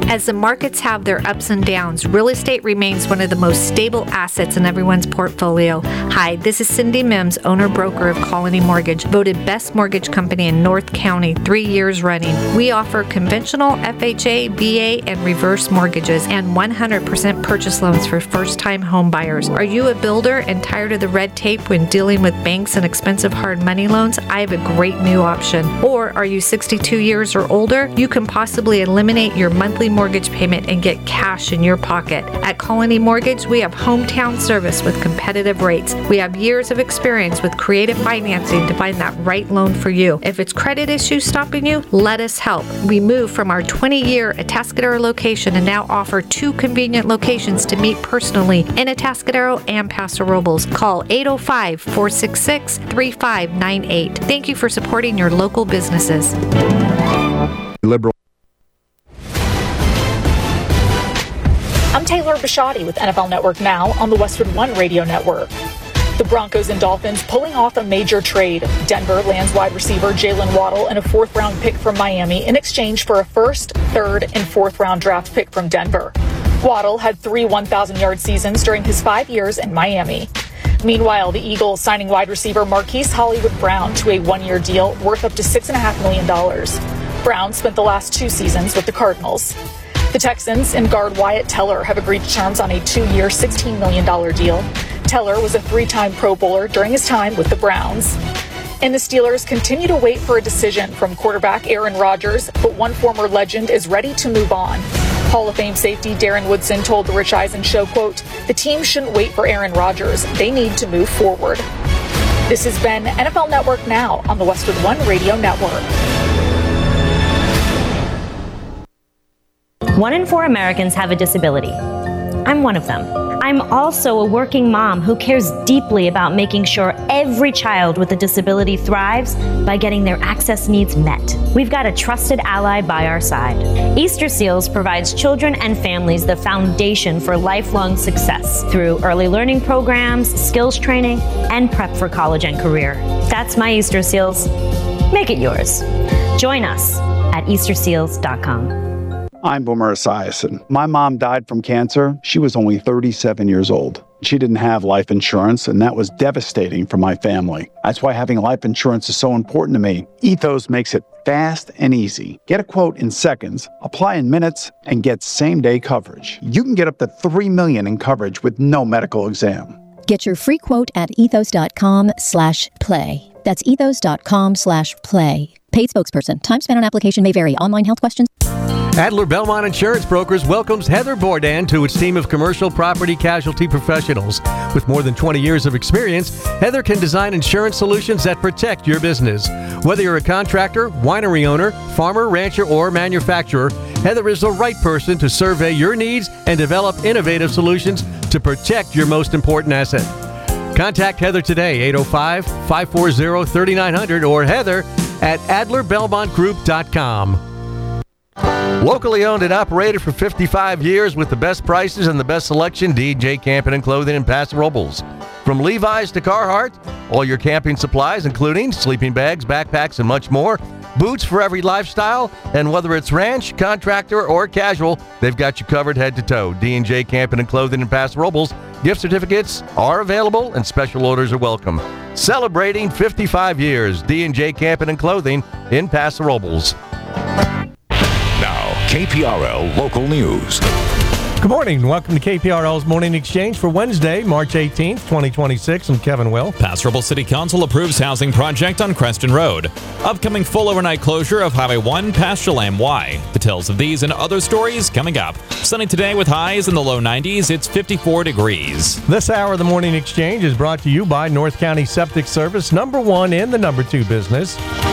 As the markets have their ups and downs, real estate remains one of the most stable assets in everyone's portfolio. Hi, this is Cindy Mims, owner-broker of Colony Mortgage, voted best mortgage company in North County 3 years running. We offer conventional FHA, VA, and reverse mortgages and 100% purchase loans for first-time home buyers. Are you a builder and tired of the red tape when dealing with banks and expensive hard money loans? I have a great new option. Or are you 62 years or older? You can possibly eliminate your monthly mortgage payment and get cash in your pocket. At Colony Mortgage, we have hometown service with competitive rates. We have years of experience with creative financing to find that right loan for you. If it's credit issues stopping you, let us help. We moved from our 20-year Atascadero location and now offer 2 convenient locations to meet personally in Atascadero and Paso Robles. Call 805-466-3598. Thank you for supporting your local businesses. Liberal. I'm Taylor Bishotti with NFL Network Now on the Westwood One Radio Network. The Broncos and Dolphins pulling off a major trade. Denver lands wide receiver Jalen Waddle and a 4th-round pick from Miami in exchange for a 1st, 3rd, and 4th-round draft pick from Denver. Waddle had 3 1,000-yard seasons during his 5 years in Miami. Meanwhile, the Eagles signing wide receiver Marquise Hollywood Brown to a 1-year deal worth up to $6.5 million. Brown spent the last 2 seasons with the Cardinals. The Texans and guard Wyatt Teller have agreed to terms on a 2-year, $16 million deal. Teller was a 3-time Pro Bowler during his time with the Browns. And the Steelers continue to wait for a decision from quarterback Aaron Rodgers, but one former legend is ready to move on. Hall of Fame safety Darren Woodson told the Rich Eisen show, quote, "The team shouldn't wait for Aaron Rodgers. They need to move forward." This has been NFL Network Now on the Westwood One Radio Network. 1 in 4 Americans have a disability. I'm one of them. I'm also a working mom who cares deeply about making sure every child with a disability thrives by getting their access needs met. We've got a trusted ally by our side. Easter Seals provides children and families the foundation for lifelong success through early learning programs, skills training, and prep for college and career. That's my Easter Seals. Make it yours. Join us at EasterSeals.com. I'm Boomer Esiason. My mom died from cancer. She was only 37 years old. She didn't have life insurance, and that was devastating for my family. That's why having life insurance is so important to me. Ethos makes it fast and easy. Get a quote in seconds, apply in minutes, and get same-day coverage. You can get up to $3 million in coverage with no medical exam. Get your free quote at ethos.com/play. That's ethos.com/play. Paid spokesperson. Time spent on application may vary. Online health questions. Adler Belmont Insurance Brokers welcomes Heather Bourdain to its team of commercial property casualty professionals. With more than 20 years of experience, Heather can design insurance solutions that protect your business. Whether you're a contractor, winery owner, farmer, rancher, or manufacturer, Heather is the right person to survey your needs and develop innovative solutions to protect your most important asset. Contact Heather today, 805-540-3900 or Heather at AdlerBelmontGroup.com. Locally owned and operated for 55 years with the best prices and the best selection, D&J Camping and Clothing in Paso Robles. From Levi's to Carhartt, all your camping supplies, including sleeping bags, backpacks, and much more. Boots for every lifestyle, and whether it's ranch, contractor, or casual, they've got you covered head to toe. D&J Camping and Clothing in Paso Robles. Gift certificates are available, and special orders are welcome. Celebrating 55 years, D&J Camping and Clothing in Paso Robles. KPRL Local News. Good morning. Welcome to KPRL's Morning Exchange for Wednesday, March 18th, 2026. I'm Kevin Will. Paso Robles City Council approves housing project on Creston Road. Upcoming full overnight closure of Highway 1 past Chelam Y. Details of these and other stories coming up. Sunny today with highs in the low 90s. It's 54 degrees. This hour of the Morning Exchange is brought to you by North County Septic Service, number 1 in the number 2 business.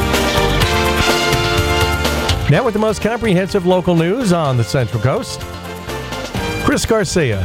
Now with the most comprehensive local news on the Central Coast, Chris Garcia.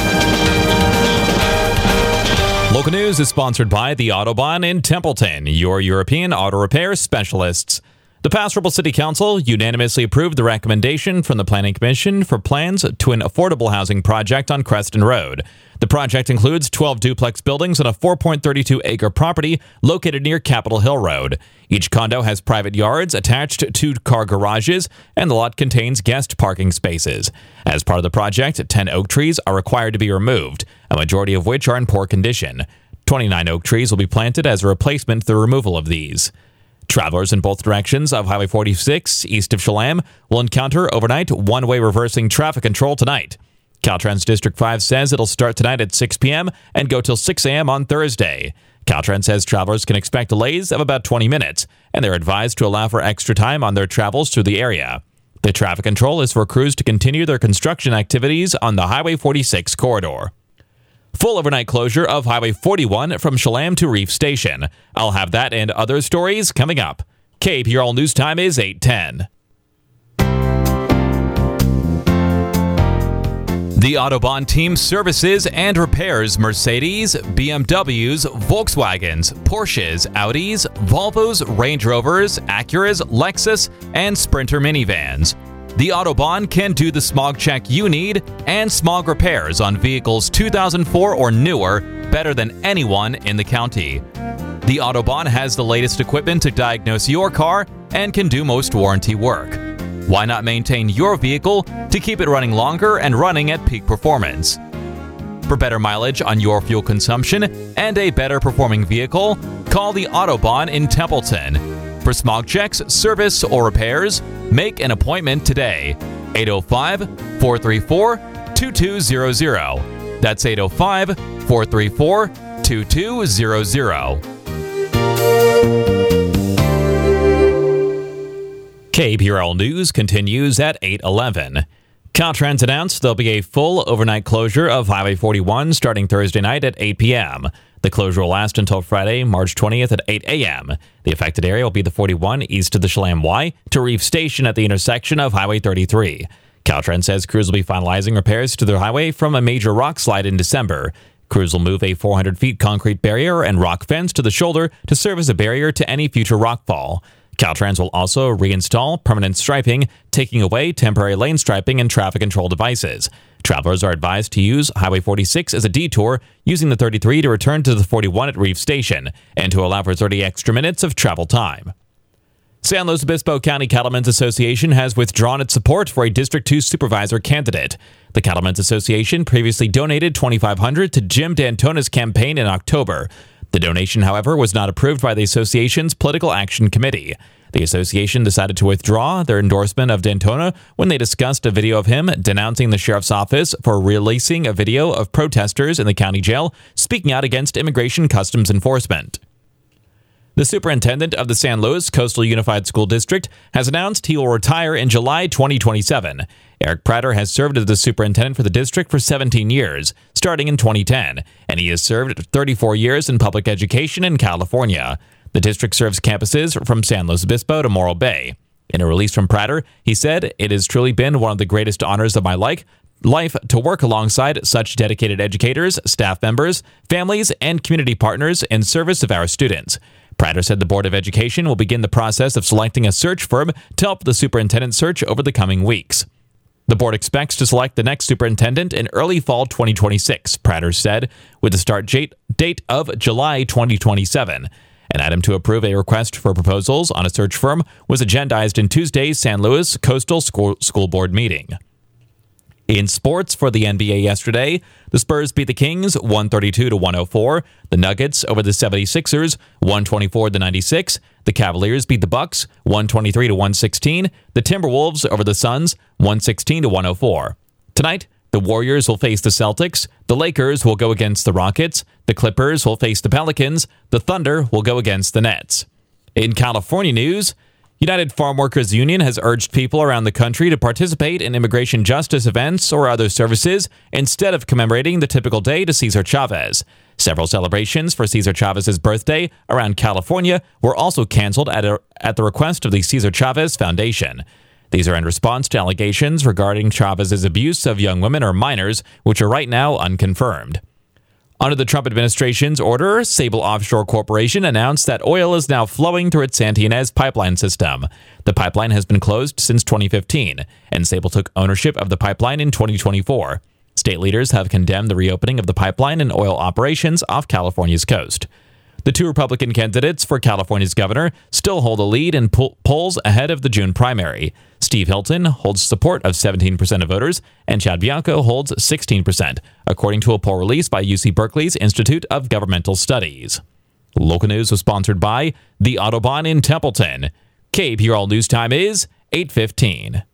Local news is sponsored by the Autobahn in Templeton, your European auto repair specialists. The Pass Rebel City Council unanimously approved the recommendation from the Planning Commission for plans to an affordable housing project on Creston Road. The project includes 12 duplex buildings on a 4.32-acre property located near Capitol Hill Road. Each condo has private yards, attached 2-car garages, and the lot contains guest parking spaces. As part of the project, 10 oak trees are required to be removed, a majority of which are in poor condition. 29 oak trees will be planted as a replacement for the removal of these. Travelers in both directions of Highway 46 east of Chelam will encounter overnight one-way reversing traffic control tonight. Caltrans District 5 says it'll start tonight at 6 p.m. and go till 6 a.m. on Thursday. Caltrans says travelers can expect delays of about 20 minutes, and they're advised to allow for extra time on their travels through the area. The traffic control is for crews to continue their construction activities on the Highway 46 corridor. Full overnight closure of Highway 41 from Chelam to Reef Station. I'll have that and other stories coming up. KPRL News Time is 8:10. The Autobahn team services and repairs Mercedes, BMWs, Volkswagens, Porsches, Audis, Volvos, Range Rovers, Acuras, Lexus, and Sprinter minivans. The Autobahn can do the smog check you need and smog repairs on vehicles 2004 or newer better than anyone in the county. The Autobahn has the latest equipment to diagnose your car and can do most warranty work. Why not maintain your vehicle to keep it running longer and running at peak performance? For better mileage on your fuel consumption and a better performing vehicle, call the Autobahn in Templeton. For smog checks, service, or repairs, make an appointment today. 805-434-2200. That's 805-434-2200. KPRL News continues at 8:11. Caltrans announced there'll be a full overnight closure of Highway 41 starting Thursday night at 8 p.m. The closure will last until Friday, March 20th at 8 a.m. The affected area will be the 41 east of the Chelam Y to Reef Station at the intersection of Highway 33. Caltrans says crews will be finalizing repairs to their highway from a major rock slide in December. Crews will move a 400-feet concrete barrier and rock fence to the shoulder to serve as a barrier to any future rockfall. Caltrans will also reinstall permanent striping, taking away temporary lane striping and traffic control devices. Travelers are advised to use Highway 46 as a detour, using the 33 to return to the 41 at Reef Station, and to allow for 30 extra minutes of travel time. San Luis Obispo County Cattlemen's Association has withdrawn its support for a District 2 supervisor candidate. The Cattlemen's Association previously donated $2,500 to Jim D'Antona's campaign in October. The donation, however, was not approved by the association's Political Action Committee. The association decided to withdraw their endorsement of D'Antona when they discussed a video of him denouncing the sheriff's office for releasing a video of protesters in the county jail speaking out against immigration customs enforcement. The superintendent of the San Luis Coastal Unified School District has announced he will retire in July 2027. Eric Prater has served as the superintendent for the district for 17 years, starting in 2010, and he has served 34 years in public education in California. The district serves campuses from San Luis Obispo to Morro Bay. In a release from Prater, he said, "It has truly been one of the greatest honors of my life to work alongside such dedicated educators, staff members, families, and community partners in service of our students." Prater said the Board of Education will begin the process of selecting a search firm to help the superintendent search over the coming weeks. The board expects to select the next superintendent in early fall 2026, Prater said, with the start date of July 2027. An item to approve a request for proposals on a search firm was agendized in Tuesday's San Luis Coastal School Board meeting. In sports for the NBA yesterday, the Spurs beat the Kings 132-104, the Nuggets over the 76ers 124-96, the Cavaliers beat the Bucks 123-116, the Timberwolves over the Suns 116-104. Tonight, the Warriors will face the Celtics, the Lakers will go against the Rockets, the Clippers will face the Pelicans, the Thunder will go against the Nets. In California news, United Farm Workers Union has urged people around the country to participate in immigration justice events or other services instead of commemorating the typical day to Cesar Chavez. Several celebrations for Cesar Chavez's birthday around California were also canceled at the request of the Cesar Chavez Foundation. These are in response to allegations regarding Chavez's abuse of young women or minors, which are right now unconfirmed. Under the Trump administration's order, Sable Offshore Corporation announced that oil is now flowing through its Santa Ynez pipeline system. The pipeline has been closed since 2015, and Sable took ownership of the pipeline in 2024. State leaders have condemned the reopening of the pipeline and oil operations off California's coast. The two Republican candidates for California's governor still hold a lead in polls ahead of the June primary. Steve Hilton holds support of 17% of voters, and Chad Bianco holds 16%, according to a poll released by UC Berkeley's Institute of Governmental Studies. Local news was sponsored by the Autobahn in Templeton. KPRL News Time is 8:15.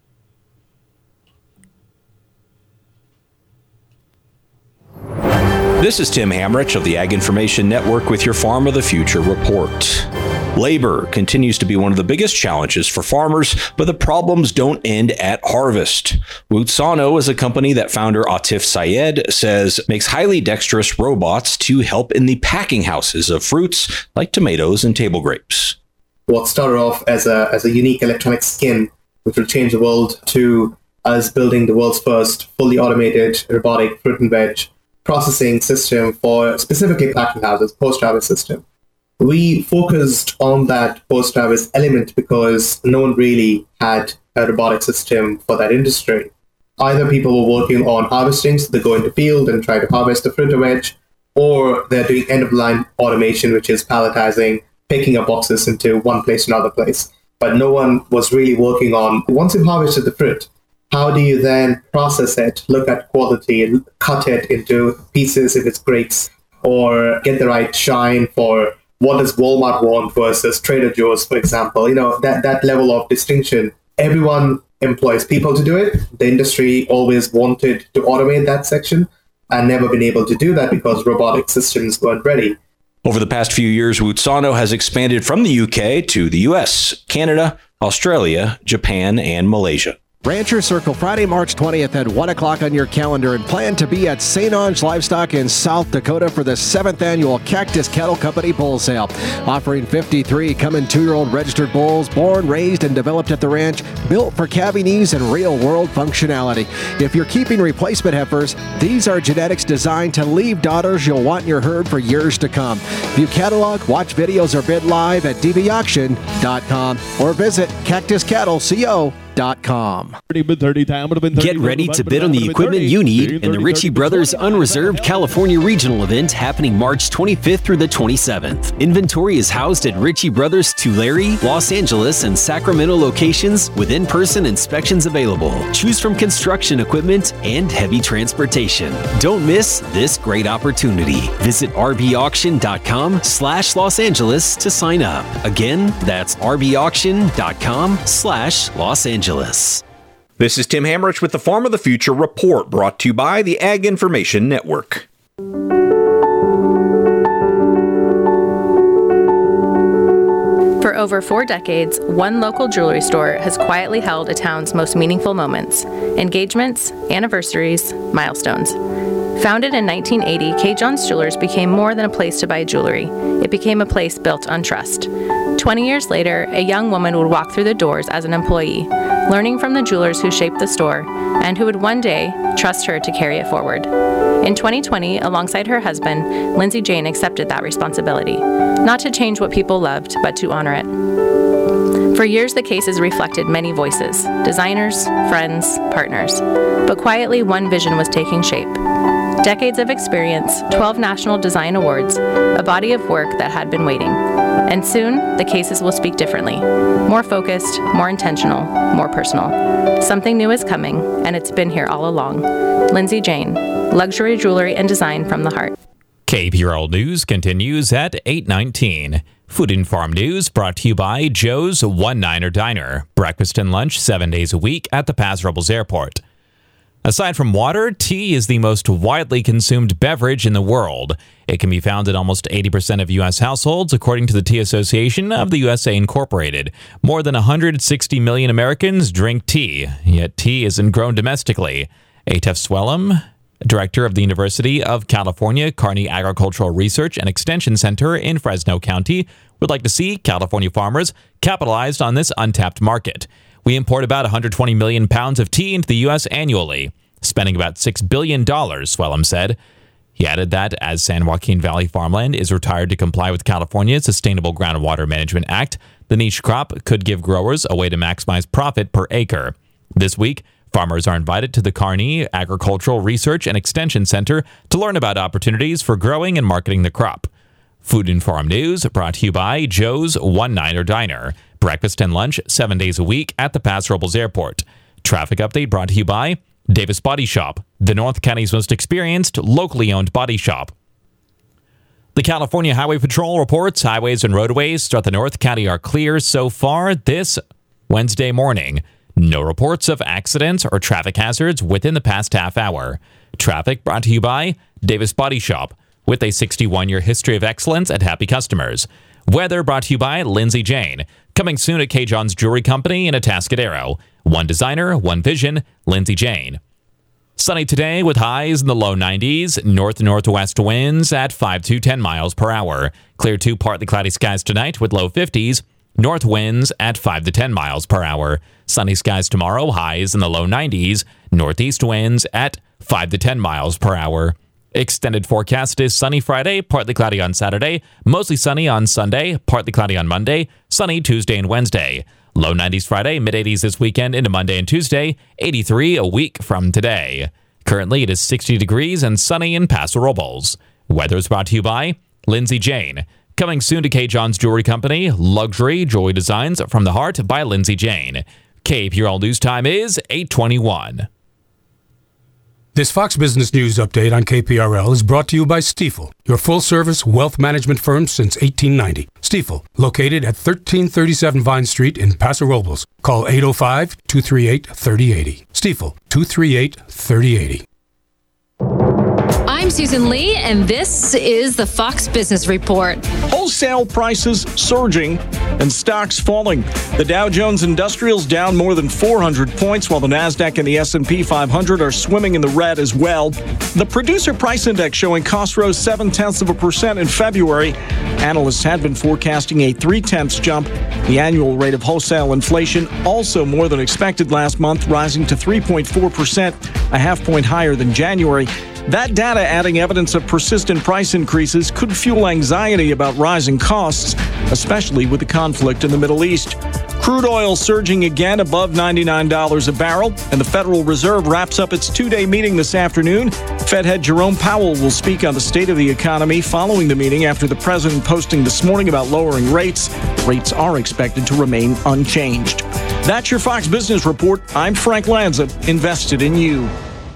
This is Tim Hamrich of the Ag Information Network with your Farm of the Future report. Labor continues to be one of the biggest challenges for farmers, but the problems don't end at harvest. Wutsano is a company that founder Atif Syed says makes highly dexterous robots to help in the packing houses of fruits like tomatoes and table grapes. What started off as a unique electronic skin, which will change the world, to us building the world's first fully automated robotic fruit and veg processing system for specifically packing houses, post-harvest system. We focused on that post-harvest element because no one really had a robotic system for that industry. Either people were working on harvesting, so they go into field and try to harvest the fruit or veg, or they're doing end-of-line automation, which is palletizing, picking up boxes into one place to another place. But no one was really working on, once you've harvested the fruit, how do you then process it, look at quality, cut it into pieces if it's grapes, or get the right shine for what does Walmart want versus Trader Joe's, for example. That level of distinction. Everyone employs people to do it. The industry always wanted to automate that section and never been able to do that because robotic systems weren't ready. Over the past few years, Wutsano has expanded from the UK to the US, Canada, Australia, Japan, and Malaysia. Rancher Circle, Friday, March 20th at 1 o'clock on your calendar, and plan to be at St. Onge Livestock in South Dakota for the 7th annual Cactus Cattle Company Bull Sale. Offering 53 coming 2-year-old registered bulls, born, raised, and developed at the ranch, built for calving ease and real-world functionality. If you're keeping replacement heifers, these are genetics designed to leave daughters you'll want in your herd for years to come. View catalog, watch videos, or bid live at dbauction.com or visit cactuscattleco.com. Get ready to bid on the equipment you need in the Ritchie Brothers Unreserved California Regional event happening March 25th through the 27th. Inventory is housed at Ritchie Brothers Tulare, Los Angeles, and Sacramento locations with in-person inspections available. Choose from construction equipment and heavy transportation. Don't miss this great opportunity. Visit rbauction.com/Los Angeles to sign up. Again, that's rbauction.com/Los Angeles. This is Tim Hamrich with the Farm of the Future report, brought to you by the Ag Information Network. For over 4 decades, one local jewelry store has quietly held a town's most meaningful moments, engagements, anniversaries, milestones. Founded in 1980, K. John's Jewelers became more than a place to buy jewelry. It became a place built on trust. 20 years later, a young woman would walk through the doors as an employee, learning from the jewelers who shaped the store and who would one day trust her to carry it forward. In 2020, alongside her husband, Lindsay Jane accepted that responsibility, not to change what people loved, but to honor it. For years, the cases reflected many voices, designers, friends, partners. But quietly, one vision was taking shape. Decades of experience, 12 national design awards, a body of work that had been waiting. And soon, the cases will speak differently. More focused, more intentional, more personal. Something new is coming, and it's been here all along. Lindsay Jane, luxury jewelry and design from the heart. KPRL News continues at 8:19. Food and Farm News brought to you by Joe's One-Niner Diner. Breakfast and lunch 7 days a week at the Paso Robles Airport. Aside from water, tea is the most widely consumed beverage in the world. It can be found in almost 80% of U.S. households, according to the Tea Association of the USA Incorporated. More than 160 million Americans drink tea, yet tea isn't grown domestically. Atef Swellum, director of the University of California Kearney Agricultural Research and Extension Center in Fresno County, would like to see California farmers capitalized on this untapped market. We import about 120 million pounds of tea into the U.S. annually, spending about $6 billion, Swellum said. He added that as San Joaquin Valley farmland is retired to comply with California's Sustainable Groundwater Management Act, the niche crop could give growers a way to maximize profit per acre. This week, farmers are invited to the Kearney Agricultural Research and Extension Center to learn about opportunities for growing and marketing the crop. Food and Farm News brought to you by Joe's One-Niner Diner. Breakfast and lunch 7 days a week at the Paso Robles Airport. Traffic update brought to you by Davis Body Shop, the North County's most experienced, locally owned body shop. The California Highway Patrol reports highways and roadways throughout the North County are clear so far this Wednesday morning. No reports of accidents or traffic hazards within the past half hour. Traffic brought to you by Davis Body Shop, with a 61-year history of excellence and happy customers. Weather brought to you by Lindsay Jane, coming soon at K. John's Jewelry Company in Atascadero. One designer, one vision, Lindsay Jane. Sunny today with highs in the low 90s, north-northwest winds at 5 to 10 miles per hour. Clear to partly cloudy skies tonight with low 50s, north winds at 5 to 10 miles per hour. Sunny skies tomorrow, highs in the low 90s, northeast winds at 5 to 10 miles per hour. Extended forecast is sunny Friday, partly cloudy on Saturday, mostly sunny on Sunday, partly cloudy on Monday, sunny Tuesday and Wednesday. Low 90s Friday, mid-80s this weekend into Monday and Tuesday, 83 a week from today. Currently, it is 60 degrees and sunny in Paso Robles. Weather is brought to you by Lindsay Jane. Coming soon to K. John's Jewelry Company, luxury jewelry designs from the heart by Lindsay Jane. KPRL News Time is 8:21. This Fox Business News update on KPRL is brought to you by Stifel, your full-service wealth management firm since 1890. Stifel, located at 1337 Vine Street in Paso Robles. Call 805-238-3080. Stifel, 238-3080. I'm Susan Lee, and this is the Fox Business Report. Wholesale prices surging and stocks falling. The Dow Jones Industrials down more than 400 points, while the Nasdaq and the S&P 500 are swimming in the red as well. The Producer Price Index showing costs rose 0.7% in February. Analysts had been forecasting a 0.3 jump. The annual rate of wholesale inflation also more than expected last month, rising to 3.4%, a half point higher than January. That data, adding evidence of persistent price increases, could fuel anxiety about rising costs, especially with the conflict in the Middle East. Crude oil surging again above $99 a barrel, and the Federal Reserve wraps up its two-day meeting this afternoon. Fed head Jerome Powell will speak on the state of the economy following the meeting after the president posting this morning about lowering rates. Rates are expected to remain unchanged. That's your Fox Business Report. I'm Frank Lanza, invested in you.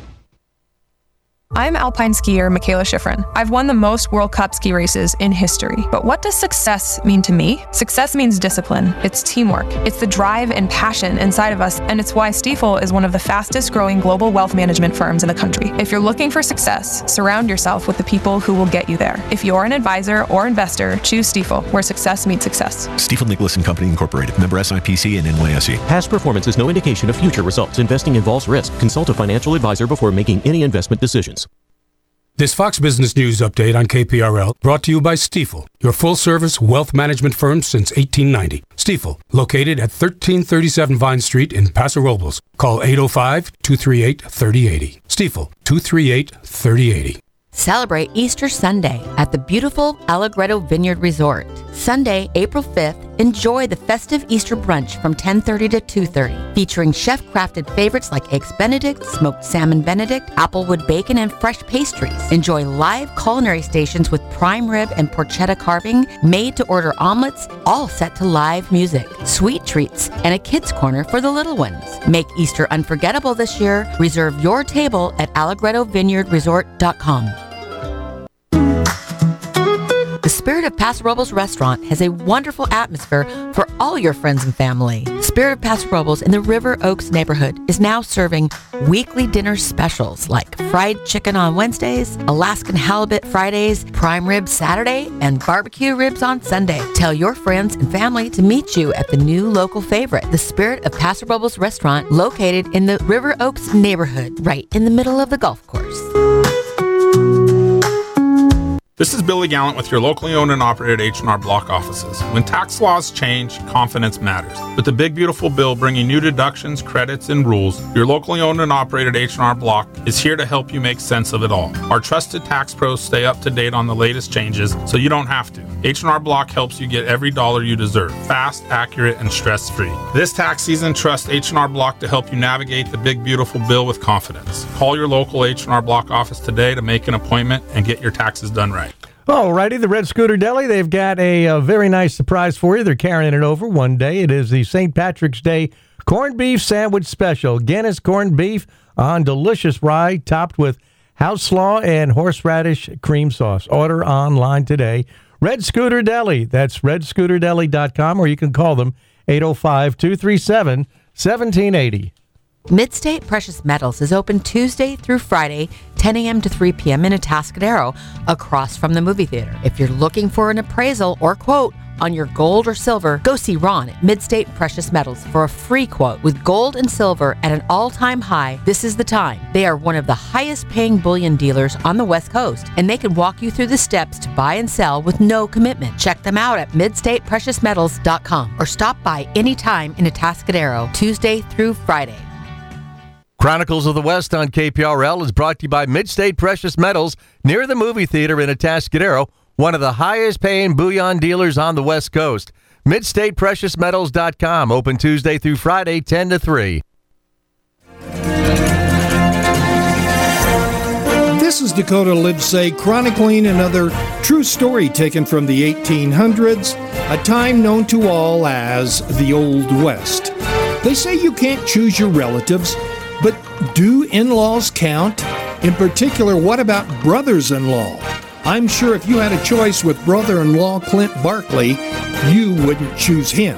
I'm alpine skier Michaela Schifrin. I've won the most World Cup ski races in history. But what does success mean to me? Success means discipline. It's teamwork. It's the drive and passion inside of us, and it's why Stifel is one of the fastest growing global wealth management firms in the country. If you're looking for success, surround yourself with the people who will get you there. If you're an advisor or investor, choose Stifel, where success meets success. Stifel Nicholas and Company Incorporated, member SIPC and NYSE. Past performance is no indication of future results. Investing involves risk. Consult a financial advisor before making any investment decisions. This Fox Business News update on KPRL brought to you by Stifel, your full-service wealth management firm since 1890. Stifel, located at 1337 Vine Street in Paso Robles. Call 805-238-3080. Stifel, 238-3080. Celebrate Easter Sunday at the beautiful Allegretto Vineyard Resort. Sunday, April 5th, enjoy the festive Easter brunch from 10:30 to 2:30, featuring chef-crafted favorites like Eggs Benedict, smoked salmon Benedict, applewood bacon, and fresh pastries. Enjoy live culinary stations with prime rib and porchetta carving, made-to-order omelets, all set to live music, sweet treats, and a kids' corner for the little ones. Make Easter unforgettable this year. Reserve your table at allegrettovineyardresort.com. The Spirit of Paso Robles restaurant has a wonderful atmosphere for all your friends and family. Spirit of Paso Robles in the River Oaks neighborhood is now serving weekly dinner specials like fried chicken on Wednesdays, Alaskan halibut Fridays, prime rib Saturday, and barbecue ribs on Sunday. Tell your friends and family to meet you at the new local favorite, the Spirit of Paso Robles restaurant, located in the River Oaks neighborhood, right in the middle of the golf course. This is Billy Gallant with your locally owned and operated H&R Block offices. When tax laws change, confidence matters. With the big beautiful bill bringing new deductions, credits, and rules, your locally owned and operated H&R Block is here to help you make sense of it all. Our trusted tax pros stay up to date on the latest changes so you don't have to. H&R Block helps you get every dollar you deserve, fast, accurate, and stress-free. This tax season, trust H&R Block to help you navigate the big beautiful bill with confidence. Call your local H&R Block office today to make an appointment and get your taxes done right. Alrighty, the Red Scooter Deli, they've got a very nice surprise for you. They're carrying it over one day. It is the St. Patrick's Day corned beef sandwich special. Guinness corned beef on delicious rye topped with house slaw and horseradish cream sauce. Order online today. Red Scooter Deli. That's redscooterdeli.com, or you can call them 805-237-1780. Midstate Precious Metals is open Tuesday through Friday, 10 a.m. to 3 p.m. in Atascadero, across from the movie theater. If you're looking for an appraisal or quote on your gold or silver, go see Ron at Midstate Precious Metals for a free quote. With gold and silver at an all-time high, this is the time. They are one of the highest-paying bullion dealers on the West Coast, and they can walk you through the steps to buy and sell with no commitment. Check them out at midstatepreciousmetals.com or stop by anytime in Atascadero, Tuesday through Friday. Chronicles of the West on KPRL is brought to you by Midstate Precious Metals near the movie theater in Atascadero, one of the highest-paying bullion dealers on the West Coast. MidstatePreciousMetals.com, open Tuesday through Friday, 10 to 3. This is Dakota Livesay chronicling another true story taken from the 1800s, a time known to all as the Old West. They say you can't choose your relatives, but do in-laws count? In particular, what about brothers-in-law? I'm sure if you had a choice with brother-in-law Clint Barkley, you wouldn't choose him.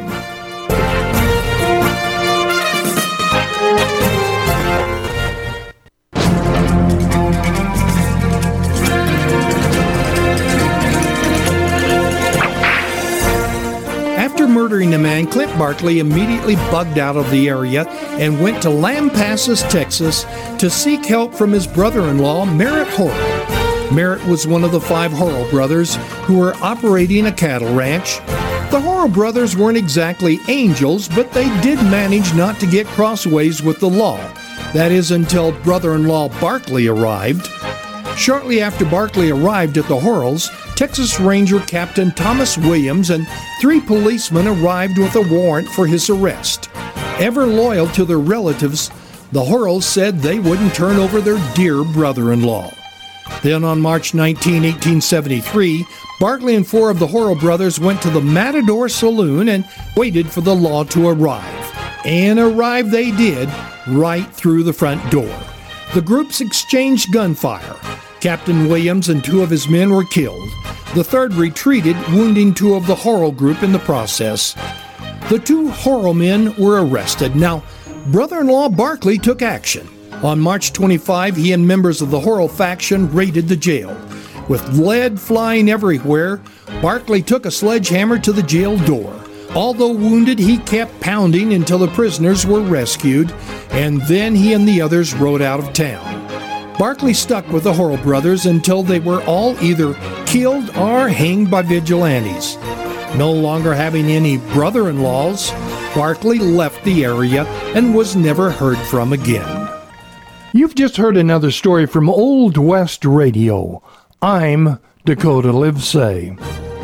After murdering a man, Clint Barkley immediately bugged out of the area and went to Lampasas, Texas to seek help from his brother-in-law, Merritt Horrell. Merritt was one of the 5 Horrell brothers who were operating a cattle ranch. The Horrell brothers weren't exactly angels, but they did manage not to get crossways with the law. That is, until brother-in-law Barkley arrived. Shortly after Barkley arrived at the Horrells, Texas Ranger Captain Thomas Williams and 3 policemen arrived with a warrant for his arrest. Ever loyal to their relatives, the Horrells said they wouldn't turn over their dear brother-in-law. Then on March 19, 1873, Barkley and 4 of the Horrell brothers went to the Matador Saloon and waited for the law to arrive. And arrive they did, right through the front door. The groups exchanged gunfire. Captain Williams and 2 of his men were killed. The 3rd retreated, wounding 2 of the Horrell group in the process. The 2 Horrell men were arrested. Now, brother-in-law Barkley took action. On March 25, he and members of the Horrell faction raided the jail. With lead flying everywhere, Barkley took a sledgehammer to the jail door. Although wounded, he kept pounding until the prisoners were rescued, and then he and the others rode out of town. Barkley stuck with the Horrell brothers until they were all either killed or hanged by vigilantes. No longer having any brother-in-laws, Barkley left the area and was never heard from again. You've just heard another story from Old West Radio. I'm Dakota Livesay.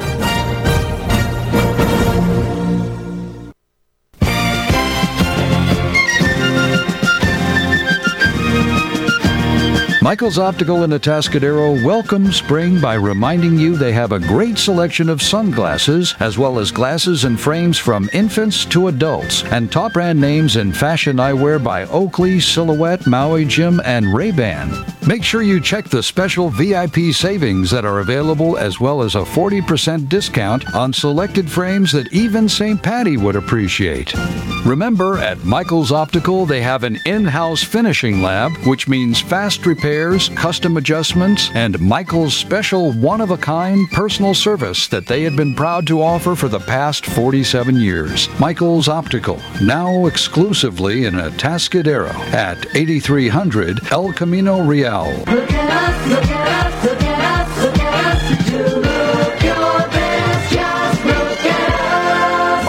Michael's Optical in Atascadero welcomes spring by reminding you they have a great selection of sunglasses, as well as glasses and frames from infants to adults, and top brand names in fashion eyewear by Oakley, Silhouette, Maui Jim, and Ray-Ban. Make sure you check the special VIP savings that are available, as well as a 40% discount on selected frames that even St. Patty would appreciate. Remember, at Michael's Optical, they have an in-house finishing lab, which means fast repairs, custom adjustments, and Michael's special one-of-a-kind personal service that they have been proud to offer for the past 47 years. Michael's Optical, now exclusively in Atascadero at 8300 El Camino Real. Look at us, look at us, look at us, look at us.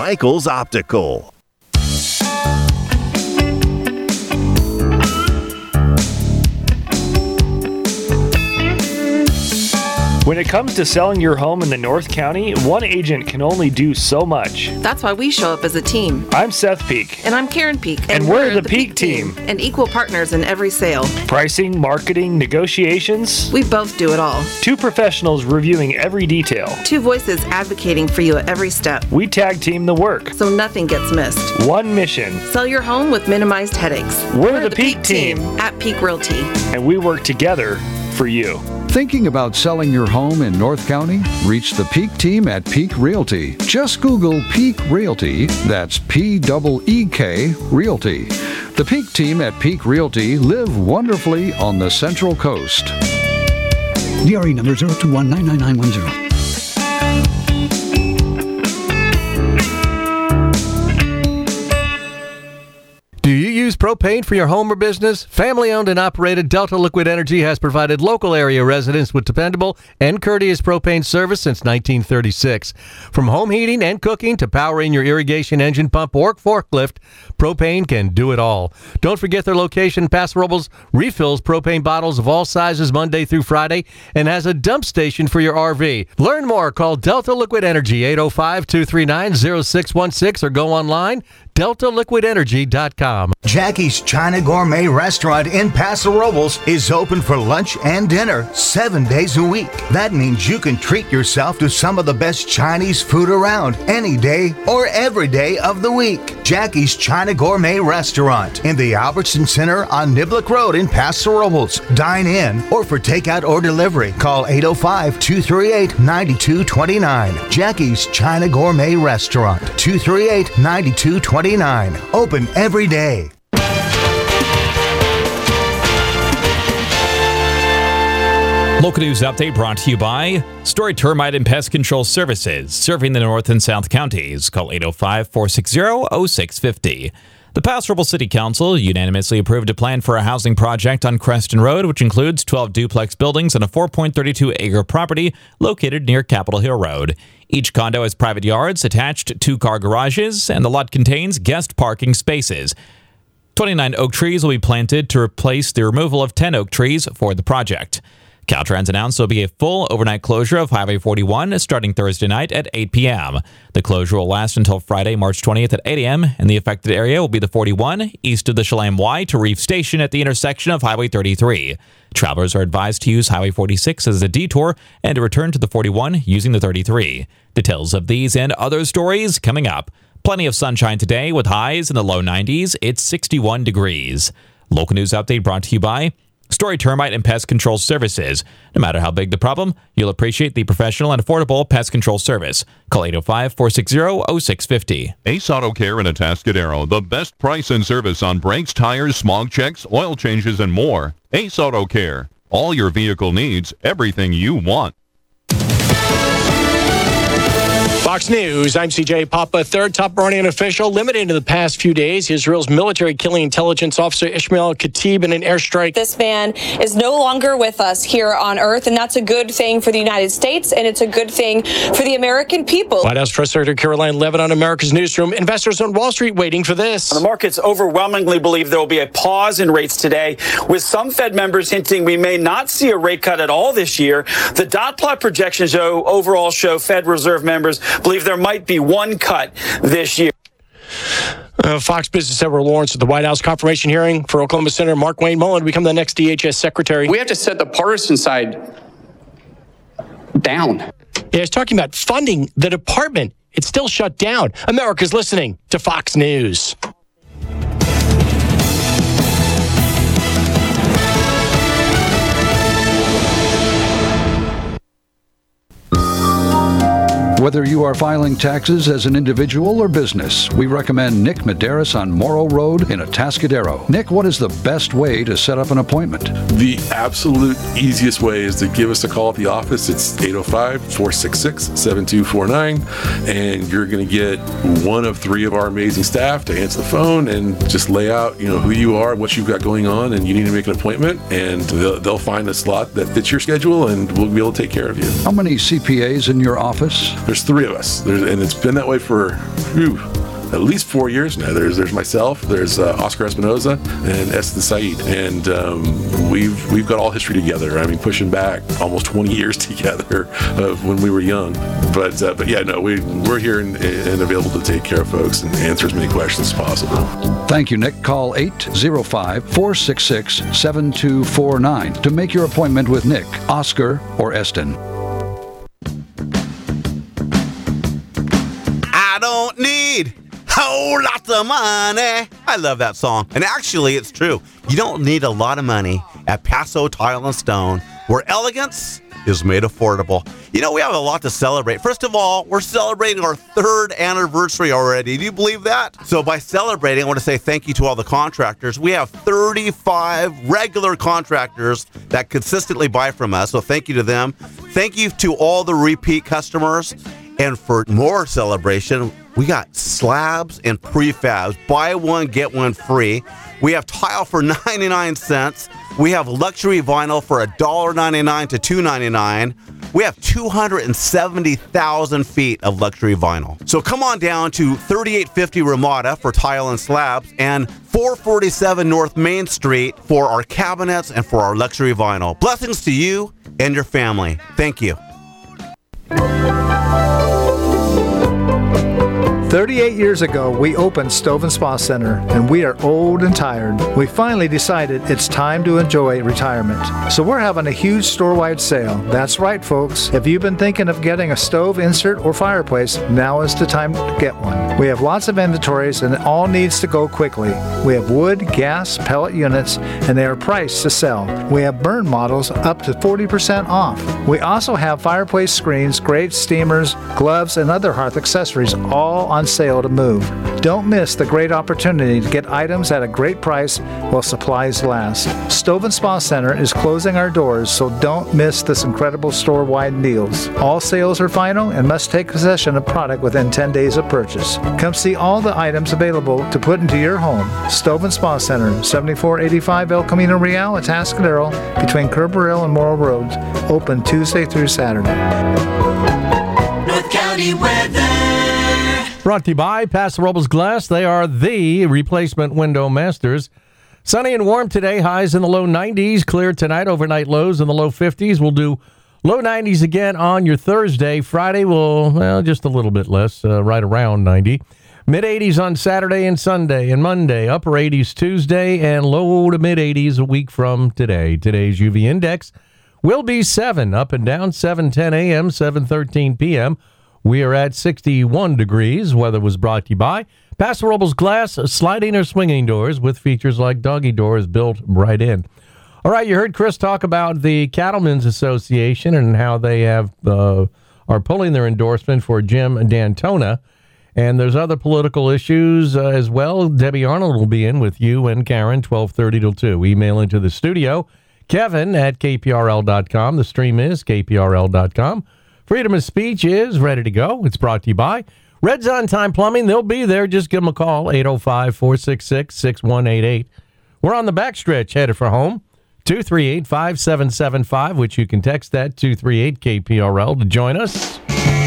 Michael's Optical. When it comes to selling your home in the North County, one agent can only do so much. That's why we show up as a team. I'm Seth Peak. And I'm Karen Peak. And we're the Peak team. And equal partners in every sale. Pricing, marketing, negotiations. We both do it all. Two professionals reviewing every detail. Two voices advocating for you at every step. We tag team the work, so nothing gets missed. One mission. Sell your home with minimized headaches. We're the Peak team. At Peak Realty. And we work together for you. Thinking about selling your home in North County? Reach the Peak team at Peak Realty. Just Google Peak Realty. That's P-E-E-K Realty. The Peak team at Peak Realty live wonderfully on the Central Coast. DRE number 021-99910. Do you use propane for your home or business? Family-owned and operated Delta Liquid Energy has provided local area residents with dependable and courteous propane service since 1936. From home heating and cooking to powering your irrigation engine pump or forklift, propane can do it all. Don't forget their location in Paso Robles refills propane bottles of all sizes Monday through Friday and has a dump station for your RV. Learn more. Call Delta Liquid Energy 805-239-0616 or go online DeltaLiquidEnergy.com. Jackie's China Gourmet Restaurant in Paso Robles is open for lunch and dinner 7 days a week. That means you can treat yourself to some of the best Chinese food around any day or every day of the week. Jackie's China Gourmet Restaurant in the Albertson Center on Niblick Road in Paso Robles. Dine in or for takeout or delivery. Call 805-238-9229. Jackie's China Gourmet Restaurant, 238-9229. Open every day. Local news update brought to you by Story Termite and Pest Control Services, serving the North and South counties. Call 805-460-0650. The Paso Robles City Council unanimously approved a plan for a housing project on Creston Road, which includes 12 duplex buildings on a 4.32-acre property located near Capitol Hill Road. Each condo has private yards, attached two-car garages, and the lot contains guest parking spaces. 29 oak trees will be planted to replace the removal of 10 oak trees for the project. Caltrans announced there will be a full overnight closure of Highway 41 starting Thursday night at 8 p.m. The closure will last until Friday, March 20th at 8 a.m., and the affected area will be the 41 east of the Chelam Y to Reef Station at the intersection of Highway 33. Travelers are advised to use Highway 46 as a detour and to return to the 41 using the 33. Details of these and other stories coming up. Plenty of sunshine today with highs in the low 90s. It's 61 degrees. Local news update brought to you by Story Termite and Pest Control Services. No matter how big the problem, you'll appreciate the professional and affordable pest control service. Call 805-460-0650. Ace Auto Care in Atascadero. The best price and service on brakes, tires, smog checks, oil changes, and more. Ace Auto Care. All your vehicle needs, everything you want. Fox News, I'm CJ Papa. Third top Iranian official limited in the past few days. Israel's military killing intelligence officer Ismail Khatib in an airstrike. This man is no longer with us here on Earth, and that's a good thing for the United States, and it's a good thing for the American people. White House Press Secretary Caroline Leavitt on America's Newsroom. Investors on Wall Street waiting for this. The markets overwhelmingly believe there will be a pause in rates today, with some Fed members hinting we may not see a rate cut at all this year. The dot plot projections, though, overall show Fed Reserve members believe there might be one cut this year. Fox Business Edward Lawrence at the White House confirmation hearing for Oklahoma Senator Mark Wayne Mullin to become the next DHS secretary. We have to set the partisan side down. Yeah, he's talking about funding the department. It's still shut down. America's listening to Fox News. Whether you are filing taxes as an individual or business, we recommend Nick Medeiros on Morrow Road in Atascadero. Nick, what is the best way to set up an appointment? The absolute easiest way is to give us a call at the office. It's 805-466-7249, and you're going to get one of three of our amazing staff to answer the phone and just lay out, who you are, what you've got going on, and you need to make an appointment, and they'll find a slot that fits your schedule, and we'll be able to take care of you. How many CPAs in your office? There's there's three of us, and it's been that way for at least 4 years now. There's myself, there's Oscar Espinoza, and Eston Said, and we've got all history together. I mean, pushing back almost 20 years together of when we were young. But yeah, no, we're here and available to take care of folks and answer as many questions as possible. Thank you, Nick. Call 805-466-7249 to make your appointment with Nick, Oscar, or Eston. I don't need whole lots of money. I love that song. And actually, it's true. You don't need a lot of money at Paso Tile and Stone, where elegance is made affordable. You know, we have a lot to celebrate. First of all, we're celebrating our 3rd anniversary already. Do you believe that? So by celebrating, I want to say thank you to all the contractors. We have 35 regular contractors that consistently buy from us. So thank you to them. Thank you to all the repeat customers. And for more celebration, we got slabs and prefabs. Buy one, get one free. We have tile for 99 cents. We have luxury vinyl for $1.99 to $2.99. We have 270,000 feet of luxury vinyl. So come on down to 3850 Ramada for tile and slabs, and 447 North Main Street for our cabinets and for our luxury vinyl. Blessings to you and your family. Thank you. 38 years ago, we opened Stove and Spa Center, and we are old and tired. We finally decided it's time to enjoy retirement. So we're having a huge store-wide sale. That's right, folks. If you've been thinking of getting a stove, insert, or fireplace, now is the time to get one. We have lots of inventories, and it all needs to go quickly. We have wood, gas, pellet units, and they are priced to sell. We have burn models up to 40% off. We also have fireplace screens, grates, steamers, gloves, and other hearth accessories, all on sale to move. Don't miss the great opportunity to get items at a great price while supplies last. Stove and Spa Center is closing our doors, so don't miss this incredible store-wide deals. All sales are final and must take possession of product within 10 days of purchase. Come see all the items available to put into your home. Stove and Spa Center, 7485 El Camino Real at Atascadero, between Kerberville and Morrow Roads. Open Tuesday through Saturday. North County weather. Brought to you by Paso Robles Glass. They are the replacement window masters. Sunny and warm today, highs in the low 90s. Clear tonight, overnight lows in the low 50s. We'll do low 90s again on your Thursday. Friday will, just a little bit less, right around 90. Mid 80s on Saturday and Sunday and Monday. Upper 80s Tuesday and low to mid 80s a week from today. Today's UV index will be 7, up and down, 7:10 a.m., 7:13 p.m. We are at 61 degrees. Weather was brought to you by Paso Robles Glass, sliding or swinging doors with features like doggy doors built right in. All right, you heard Chris talk about the Cattlemen's Association and how they are pulling their endorsement for Jim D'Antona. And there's other political issues as well. Debbie Arnold will be in with you and Karen, 12:30 till 2. Email into the studio, Kevin at KPRL.com. The stream is KPRL.com. Freedom of speech is ready to go. It's brought to you by Red's On Time Plumbing. They'll be there. Just give them a call, 805-466-6188. We're on the backstretch, headed for home, 238-5775, which you can text that, 238-KPRL, to join us.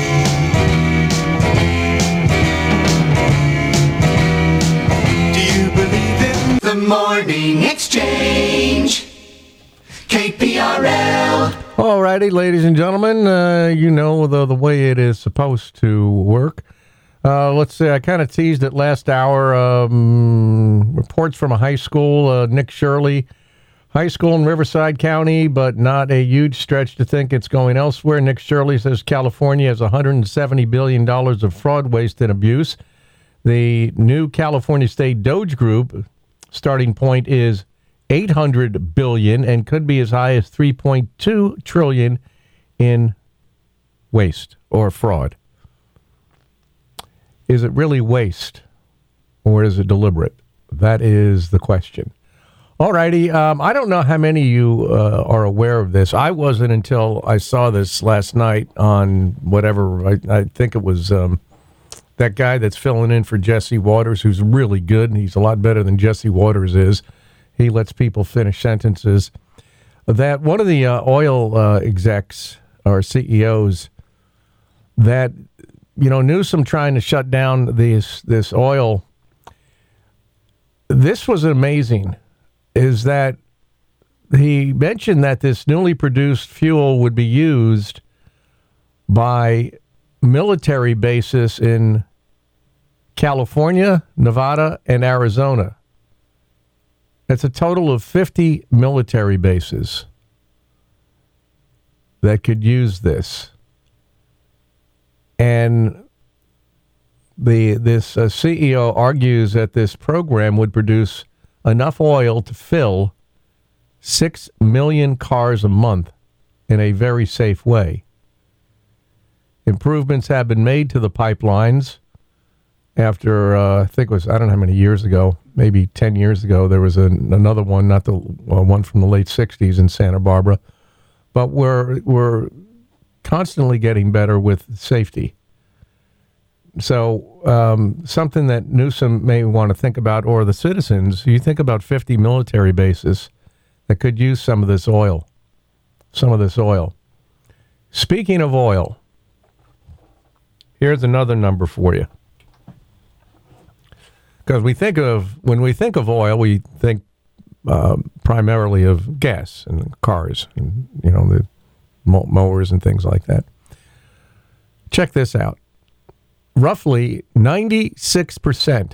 Do you believe in the morning exchange? KPRL. All righty, ladies and gentlemen, you know the way it is supposed to work. Let's see, I kind of teased it last hour. Reports from a high school, Nick Shirley High School in Riverside County, but not a huge stretch to think it's going elsewhere. Nick Shirley says California has $170 billion of fraud, waste, and abuse. The new California State Doge Group starting point is $800 billion and could be as high as $3.2 trillion in waste or fraud. Is it really waste or is it deliberate? That is the question. All righty. I don't know how many of you are aware of this. I wasn't until I saw this last night on whatever. I think it was that guy that's filling in for Jesse Waters, who's really good. He's a lot better than Jesse Waters is. He lets people finish sentences. That one of the oil execs or CEOs, that Newsom trying to shut down this oil. This was amazing, is that he mentioned that this newly produced fuel would be used by military bases in California, Nevada, and Arizona. That's a total of 50 military bases that could use this. And this CEO argues that this program would produce enough oil to fill 6 million cars a month in a very safe way. Improvements have been made to the pipelines after, I think it was, I don't know how many years ago, maybe 10 years ago, there was another one, not the one from the late 60s in Santa Barbara. But we're constantly getting better with safety. So something that Newsom may want to think about, or the citizens, you think about 50 military bases that could use some of this oil. Speaking of oil, here's another number for you. Because when we think of oil, we think primarily of gas and cars and, the mowers and things like that. Check this out. Roughly 96%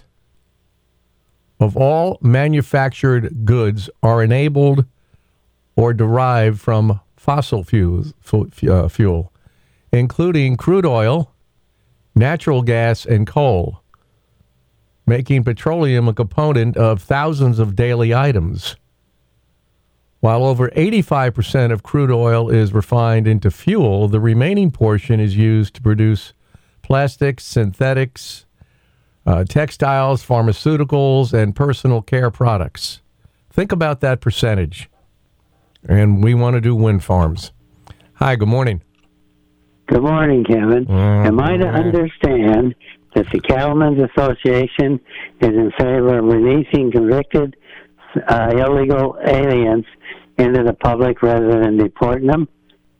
of all manufactured goods are enabled or derived from fossil fuel, including crude oil, natural gas, and coal, making petroleum a component of thousands of daily items. While over 85% of crude oil is refined into fuel, the remaining portion is used to produce plastics, synthetics, textiles, pharmaceuticals, and personal care products. Think about that percentage. And we want to do wind farms. Hi, good morning. Good morning, Kevin. Am I to understand that the Cattlemen's Association is in favor of releasing convicted illegal aliens into the public rather than deporting them?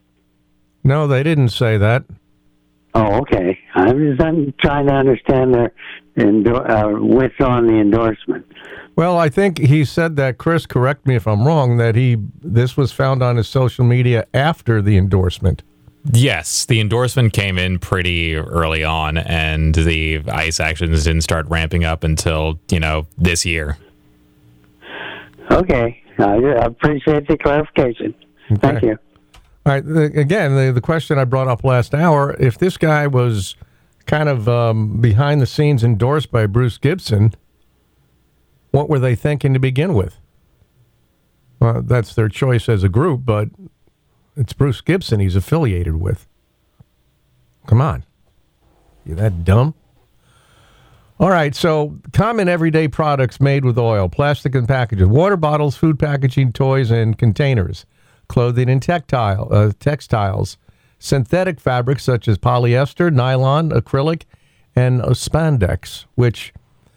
No, they didn't say that. Oh, okay. I'm trying to understand their withdrawing the endorsement. Well, I think he said that, Chris, correct me if I'm wrong, that this was found on his social media after the endorsement. Yes, the endorsement came in pretty early on, and the ICE actions didn't start ramping up until, this year. Okay. I appreciate the clarification. Okay. Thank you. All right. Again, the question I brought up last hour, if this guy was kind of behind the scenes endorsed by Bruce Gibson, what were they thinking to begin with? Well, that's their choice as a group, but it's Bruce Gibson he's affiliated with. Come on. You that dumb? All right, so common everyday products made with oil, plastic and packaging, water bottles, food packaging, toys, and containers, clothing and textiles, synthetic fabrics such as polyester, nylon, acrylic, and spandex, which,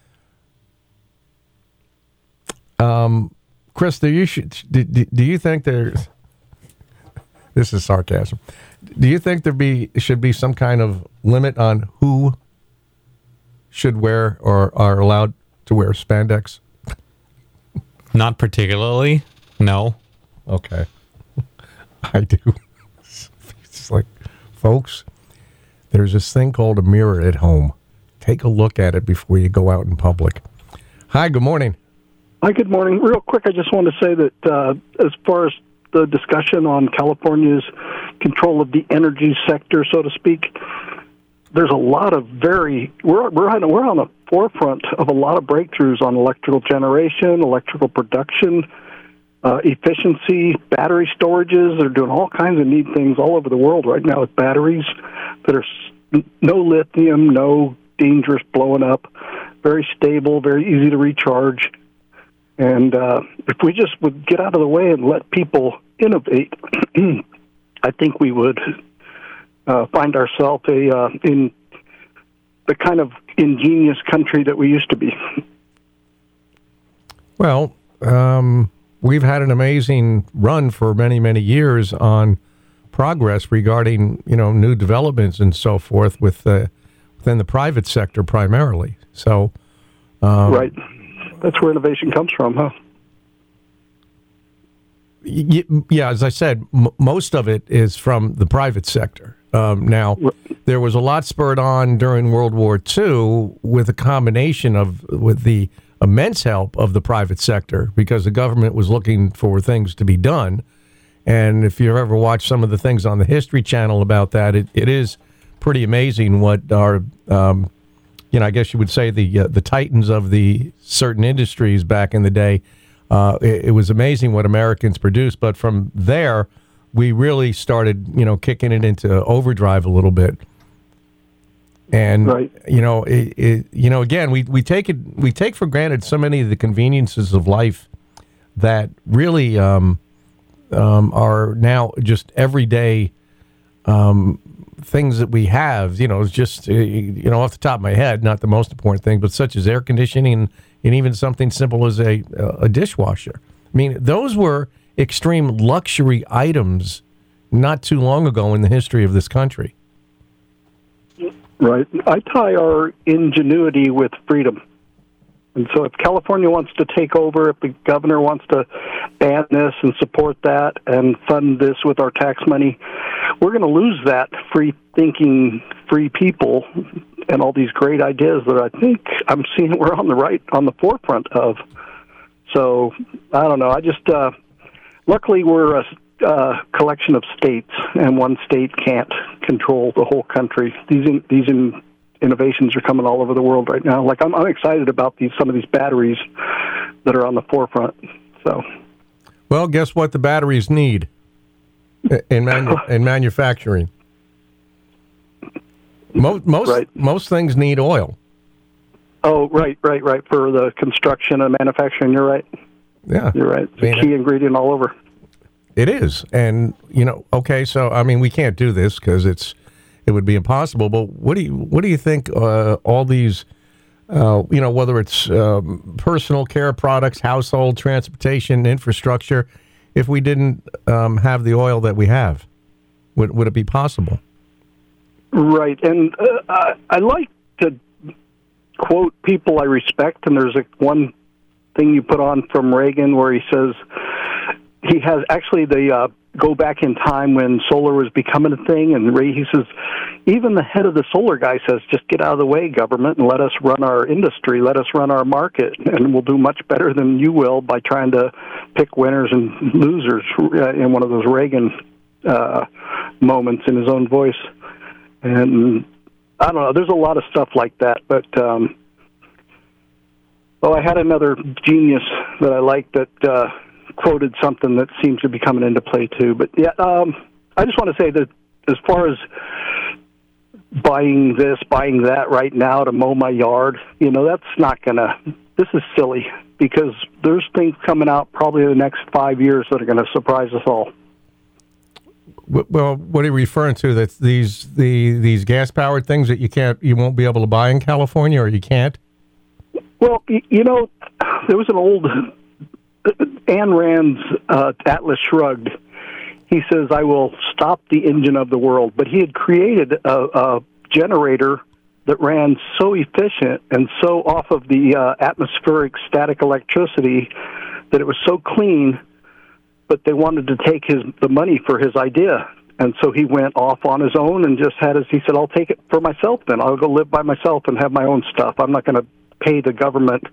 Chris, do you think there's, this is sarcasm, do you think should be some kind of limit on who should wear or are allowed to wear spandex? Not particularly, no. Okay. I do. It's like, folks, there's this thing called a mirror at home. Take a look at it before you go out in public. Hi, good morning. Hi, good morning. Real quick, I just want to say that as far as the discussion on California's control of the energy sector, so to speak, there's a lot of we're on the forefront of a lot of breakthroughs on electrical generation, electrical production, efficiency, battery storages. They're doing all kinds of neat things all over the world right now with batteries that are no lithium, no dangerous blowing up, very stable, very easy to recharge. And if we just would get out of the way and let people innovate, I think we would find ourselves in the kind of ingenious country that we used to be. Well, we've had an amazing run for many, many years on progress regarding, new developments and so forth with within the private sector primarily. So, right. That's where innovation comes from, huh? Yeah, as I said, most of it is from the private sector. Now, there was a lot spurred on during World War II with a combination with the immense help of the private sector, because the government was looking for things to be done. And if you've ever watched some of the things on the History Channel about that, it is pretty amazing what our, I guess you would say the titans of the certain industries back in the day. It was amazing what Americans produced, but from there, we really started, kicking it into overdrive a little bit. And right. Again, we take for granted so many of the conveniences of life that really are now just everyday things that we have. It's just off the top of my head, not the most important thing, but such as air conditioning and even something simple as a dishwasher. I mean, those were extreme luxury items not too long ago in the history of this country. Right. I tie our ingenuity with freedom. And so if California wants to take over, if the governor wants to ban this and support that and fund this with our tax money, we're going to lose that free-thinking, free people and all these great ideas that I think I'm seeing we're on the forefront of. So, I don't know. I just, luckily we're a collection of states, and one state can't control the whole country. These innovations are coming all over the world right now. Like I'm excited about some of these batteries that are on the forefront. So, well, guess what the batteries need in manufacturing? Most things need oil. Oh, right. For the construction and manufacturing, you're right. Yeah, you're right. It's a key ingredient all over. It is, and okay. So I mean, we can't do this because it would be impossible. But what do you think? All these, whether it's personal care products, household, transportation, infrastructure, if we didn't have the oil that we have, would it be possible? Right, and I like to quote people I respect, and there's one thing you put on from Reagan where he says he has actually the go back in time when solar was becoming a thing, and he says even the head of the solar guy says, just get out of the way, government, and let us run our industry, let us run our market, and we'll do much better than you will by trying to pick winners and losers in one of those Reagan moments in his own voice. And I don't know, there's a lot of stuff like that, but I had another genius that I liked that quoted something that seems to be coming into play too. But yeah, I just want to say that as far as buying this, buying that right now to mow my yard, that's not this is silly, because there's things coming out probably in the next 5 years that are going to surprise us all. Well, what are you referring to? That these gas-powered things that you won't be able to buy in California, or you can't? Well, there was an old Ayn Rand's Atlas Shrugged. He says, "I will stop the engine of the world." But he had created a generator that ran so efficient and so off of the atmospheric static electricity that it was so clean. But they wanted to take the money for his idea. And so he went off on his own and just he said, I'll take it for myself then. I'll go live by myself and have my own stuff. I'm not going to pay the government,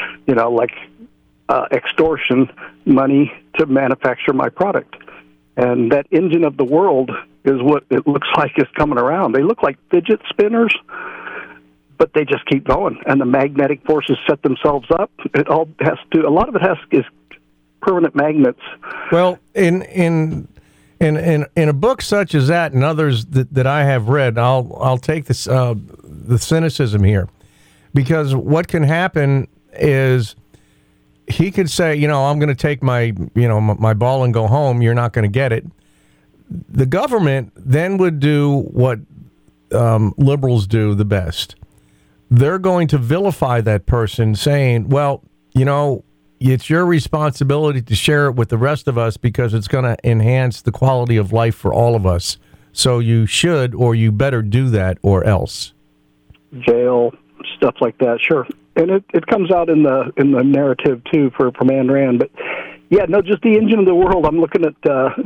extortion money to manufacture my product. And that engine of the world is what it looks like is coming around. They look like fidget spinners, but they just keep going. And the magnetic forces set themselves up. A lot of it is permanent magnets. Well, in a book such as that and others that I have read, I'll take this the cynicism here, because what can happen is he could say, I'm going to take my my ball and go home. You're not going to get it. The government then would do what liberals do the best. They're going to vilify that person, saying, well, it's your responsibility to share it with the rest of us because it's going to enhance the quality of life for all of us. So you should, or you better do that, or else. jail, stuff like that. Sure, and it comes out in the narrative too for Ayn Rand. But yeah, no, just the engine of the world. I'm looking at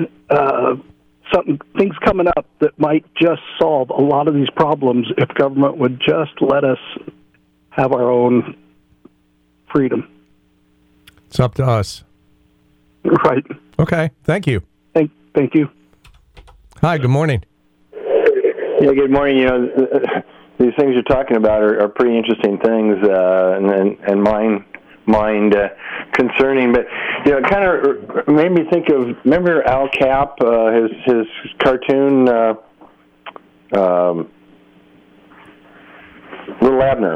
things coming up that might just solve a lot of these problems if government would just let us have our own freedom. It's up to us. Right. Okay. Thank you. Thank you. Hi. Good morning. Yeah. Good morning. You know, these things you're talking about are pretty interesting things, and mind concerning. But you know, it kind of made me think of, remember Al Cap, his cartoon, Little Abner.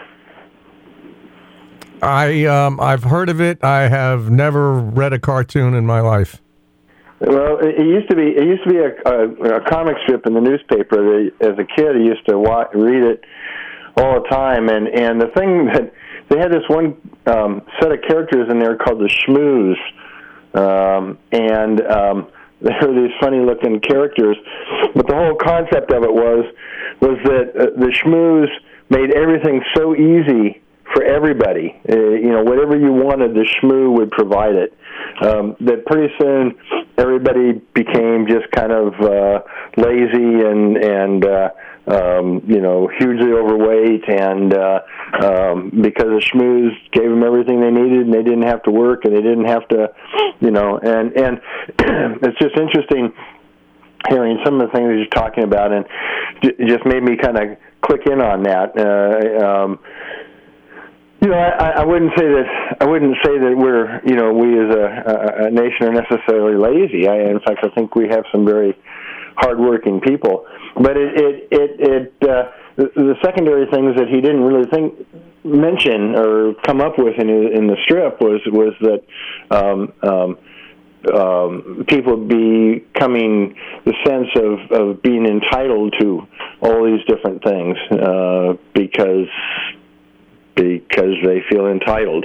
I've heard of it. I have never read a cartoon in my life. Well, it used to be a comic strip in the newspaper. As a kid, I used to read it all the time. And the thing that they had this one set of characters in there called the Schmoos, and they were these funny-looking characters. But the whole concept of it was that the Schmoos made everything so easy for everybody. You know, whatever you wanted, the Schmoo would provide it. That pretty soon everybody became just kind of lazy and you know, hugely overweight, and because the Schmoos gave them everything they needed, and they didn't have to work, and they didn't have to, you know, and it's just interesting hearing some of the things that you're talking about, and it just made me kind of click in on that. You know, I wouldn't say that we're, you know, we as a nation are necessarily lazy. In fact, I think we have some very hardworking people. But the secondary things that he didn't really mention or come up with in the strip was that people becoming the sense of being entitled to all these different things because they feel entitled.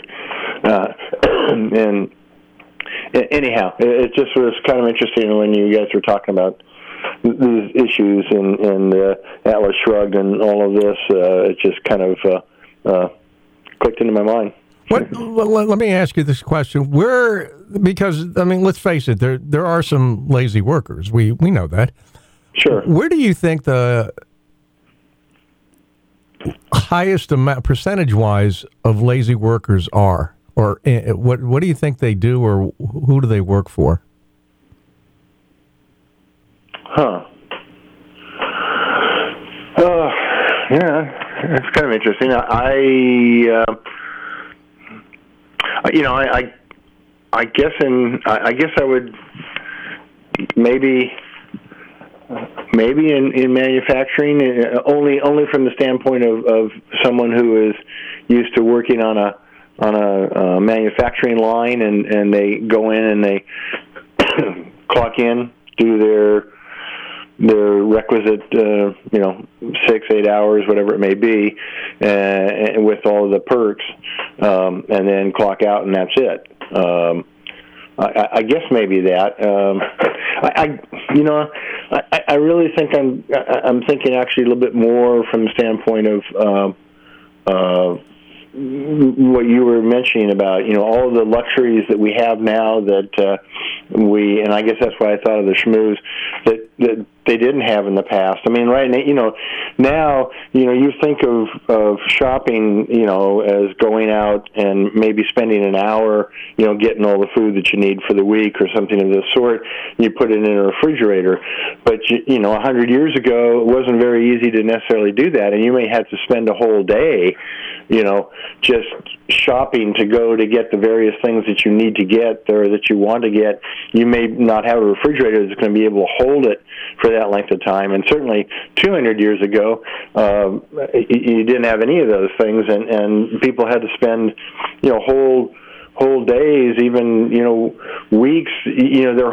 And anyhow, it just was kind of interesting when you guys were talking about these issues and Atlas Shrugged and all of this. It just kind of clicked into my mind. Let me ask you this question: because I mean, let's face it, there are some lazy workers. We know that. Sure. Where do you think the highest amount, percentage-wise, of lazy workers are, or what do you think they do, or who do they work for? Huh. Yeah, it's kind of interesting. I guess I would maybe in manufacturing, only from the standpoint of someone who is used to working on a manufacturing line, and they go in and they clock in, do their requisite 6-8 hours, whatever it may be, with all of the perks, and then clock out, and that's it. I guess maybe that. I really think I'm thinking actually a little bit more from the standpoint of what you were mentioning about, all of the luxuries that we have now that and I guess that's why I thought of the Schmoos that they didn't have in the past. I mean, right now, you think of shopping, as going out and maybe spending an hour, getting all the food that you need for the week or something of this sort. You put it in a refrigerator. But, 100 years ago, it wasn't very easy to necessarily do that, and you may have to spend a whole day, just shopping to go to get the various things that you need to get or that you want to get. You may not have a refrigerator that's going to be able to hold it for that length of time. And certainly 200 years ago, you didn't have any of those things, and people had to spend, whole days, even, weeks, their whole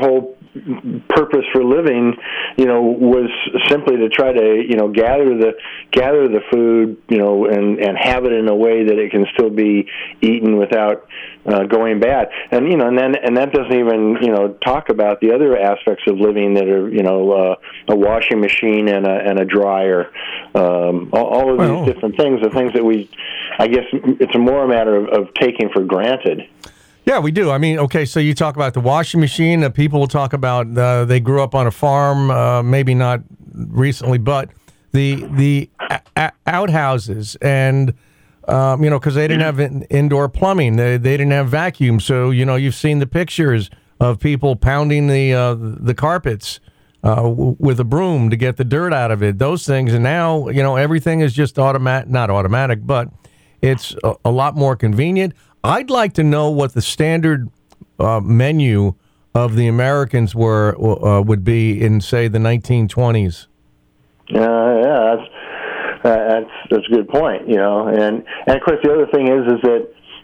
purpose for living, was simply to try to, gather the food, and have it in a way that it can still be eaten without going bad. And and that doesn't even talk about the other aspects of living that are a washing machine and a dryer, all of these different things, the things that I guess it's more a matter of taking for granted. Yeah, we do. I mean, okay, so you talk about the washing machine. People will talk about they grew up on a farm, maybe not recently, but the outhouses and, because they didn't have indoor plumbing. They didn't have vacuum. So, you've seen the pictures of people pounding the carpets with a broom to get the dirt out of it. Those things. And now, everything is just not automatic, but it's a lot more convenient. I'd like to know what the standard menu of the Americans would be in, say, the 1920s. Yeah, that's a good point. And of course the other thing is that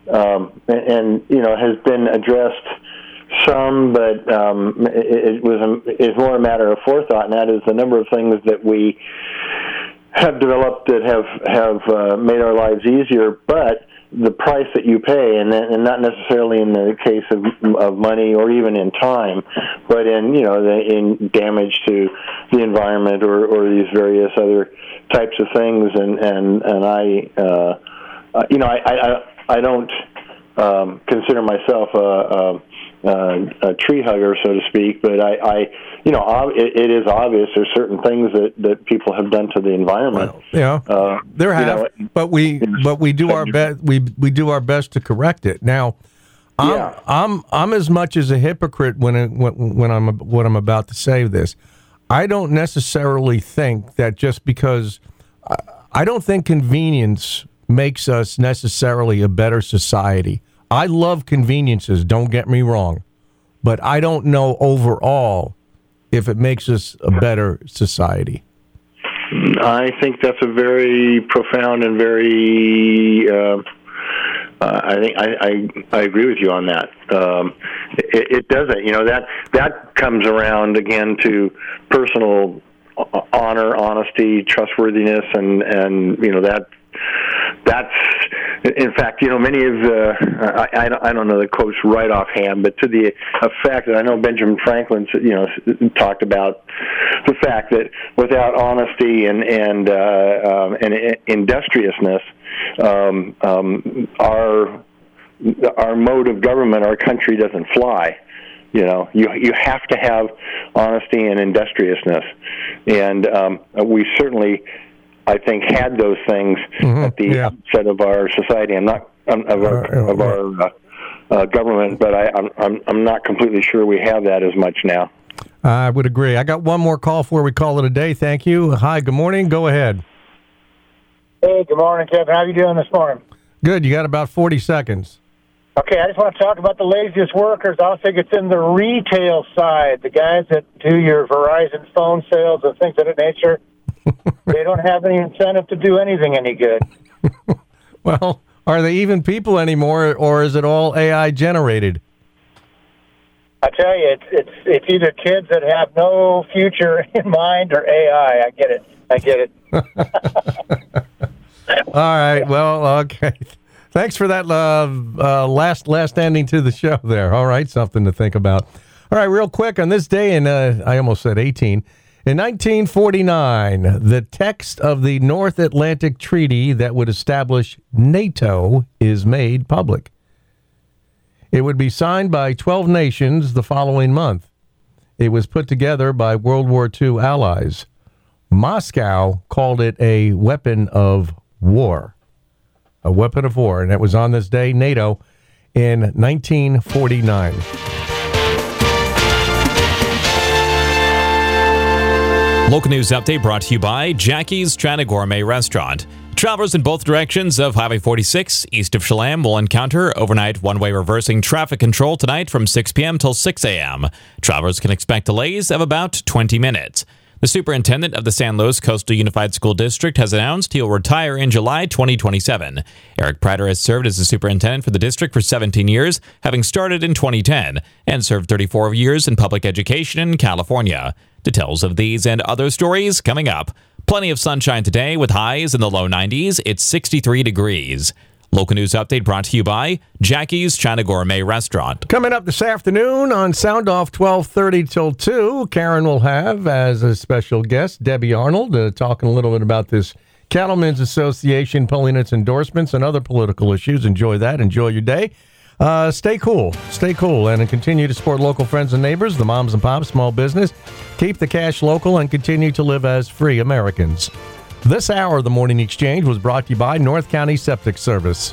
has been addressed some, but it's more a matter of forethought, and that is the number of things that we have developed that have made our lives easier, but the price that you pay, and not necessarily in the case of money or even in time, but in damage to the environment or these various other types of things. And I don't consider myself a tree hugger, so to speak, but it is obvious there's certain things that people have done to the environment. There have, but we do our best. We do our best to correct it. Now, I'm as much as a hypocrite when I'm about to say this. I don't necessarily think that just because I don't think convenience makes us necessarily a better society. I love conveniences, don't get me wrong, but I don't know overall if it makes us a better society. I think that's a very profound and very. I agree with you on that. It doesn't. That comes around again to personal honor, honesty, trustworthiness, and that's. In fact, many of I don't know the quotes right offhand, but to the effect that I know Benjamin Franklin, talked about the fact that without honesty and industriousness, our mode of government, our country doesn't fly. You have to have honesty and industriousness, and we certainly, I think, had those things at the outset of our society. I'm not of our government, but I'm not completely sure we have that as much now. I would agree. I got one more call before we call it a day. Thank you. Hi. Good morning. Go ahead. Hey. Good morning, Kevin. How are you doing this morning? Good. You got about 40 seconds. Okay. I just want to talk about the laziest workers. I think it's in the retail side, the guys that do your Verizon phone sales and things of that nature. They don't have any incentive to do anything any good. Well, are they even people anymore, or is it all AI generated? I tell you, it's either kids that have no future in mind or AI. I get it. All right. Well, okay. Thanks for that last ending to the show there. All right, something to think about. All right, real quick, on this day in, I almost said 18, in 1949, the text of the North Atlantic Treaty that would establish NATO is made public. It would be signed by 12 nations the following month. It was put together by World War II allies. Moscow called it a weapon of war. A weapon of war. And it was on this day, NATO, in 1949. Local news update brought to you by Jackie's China Gourmet Restaurant. Travelers in both directions of Highway 46 east of Chelan will encounter overnight one-way reversing traffic control tonight from 6 p.m. till 6 a.m. Travelers can expect delays of about 20 minutes. The superintendent of the San Luis Coastal Unified School District has announced he'll retire in July 2027. Eric Prater has served as the superintendent for the district for 17 years, having started in 2010, and served 34 years in public education in California. Details of these and other stories coming up. Plenty of sunshine today with highs in the low 90s. It's 63 degrees. Local news update brought to you by Jackie's China Gourmet Restaurant. Coming up this afternoon on Sound Off 12:30 till 2, Karen will have as a special guest Debbie Arnold talking a little bit about this Cattlemen's Association pulling its endorsements and other political issues. Enjoy that. Enjoy your day. Stay cool, and continue to support local friends and neighbors, the moms and pops, small business. Keep the cash local and continue to live as free Americans. This hour of the Morning Exchange was brought to you by North County Septic Service.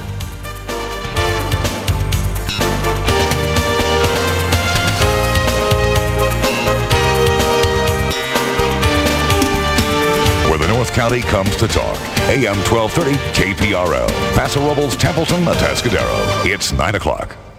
Where the North County comes to talk. AM 1230 KPRL. Paso Robles, Templeton, Atascadero. It's 9 o'clock.